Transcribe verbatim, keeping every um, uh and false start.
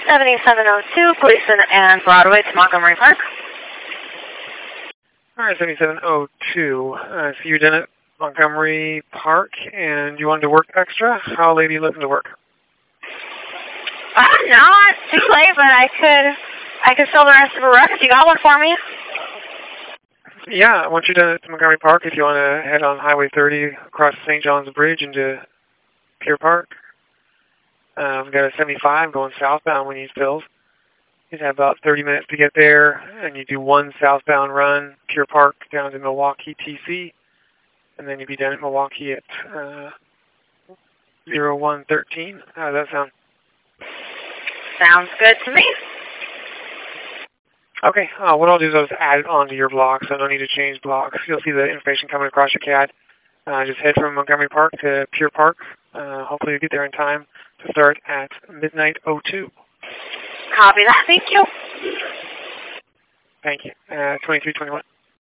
seventy-seven oh two, Gleason and Broadway to Montgomery Park. All right, seventy-seven oh two. Uh, so you're done at Montgomery Park, and you wanted to work extra? How late are you looking to work? Uh, no, it's too late, but I could, I could fill the rest of a rec if you got one for me. Yeah, once you're done at Montgomery Park, if you want to head on Highway thirty across Saint John's Bridge into Pier Park, uh, we've got a seventy-five going southbound when you fills. You'd have about thirty minutes to get there, and you do one southbound run, Pier Park down to Milwaukee T C, and then you'd be done at Milwaukee at uh, oh one thirteen. How does that sound? Sounds good to me. Okay, uh, what I'll do is I'll just add it onto your block, so no need to change blocks. You'll see the information coming across your C A D. Uh, just head from Montgomery Park to Pier Park. Uh, hopefully you'll get there in time to start at midnight oh two. Copy that. Thank you. Thank you. Uh, twenty-three twenty-one.